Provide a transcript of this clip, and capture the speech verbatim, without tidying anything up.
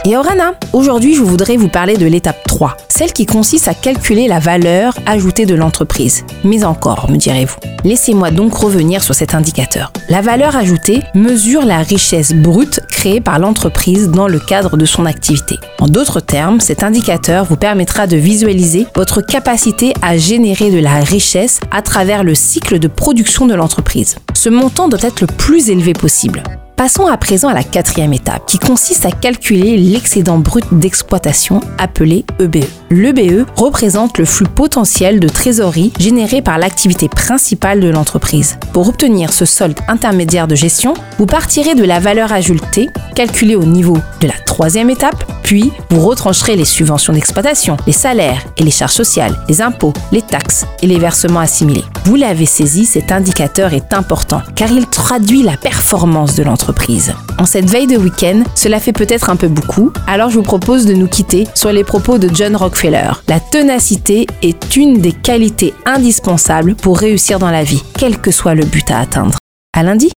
Yaorana, aujourd'hui je voudrais vous parler de l'étape trois, celle qui consiste à calculer la valeur ajoutée de l'entreprise. Mais encore, me direz-vous. Laissez-moi donc revenir sur cet indicateur. La valeur ajoutée mesure la richesse brute créée par l'entreprise dans le cadre de son activité. En d'autres termes, cet indicateur vous permettra de visualiser votre capacité à générer de la richesse à travers le cycle de production de l'entreprise. Ce montant doit être le plus élevé possible. Passons à présent à la quatrième étape, qui consiste à calculer l'excédent brut d'exploitation, appelé E B E. L'E B E représente le flux potentiel de trésorerie généré par l'activité principale de l'entreprise. Pour obtenir ce solde intermédiaire de gestion, vous partirez de la valeur ajoutée, calculée au niveau de la troisième étape, puis vous retrancherez les subventions d'exploitation, les salaires et les charges sociales, les impôts, les taxes et les versements assimilés. Vous l'avez saisi, cet indicateur est important, car il traduit la performance de l'entreprise. En cette veille de week-end, cela fait peut-être un peu beaucoup, alors je vous propose de nous quitter sur les propos de John Rockefeller. La ténacité est une des qualités indispensables pour réussir dans la vie, quel que soit le but à atteindre. À lundi!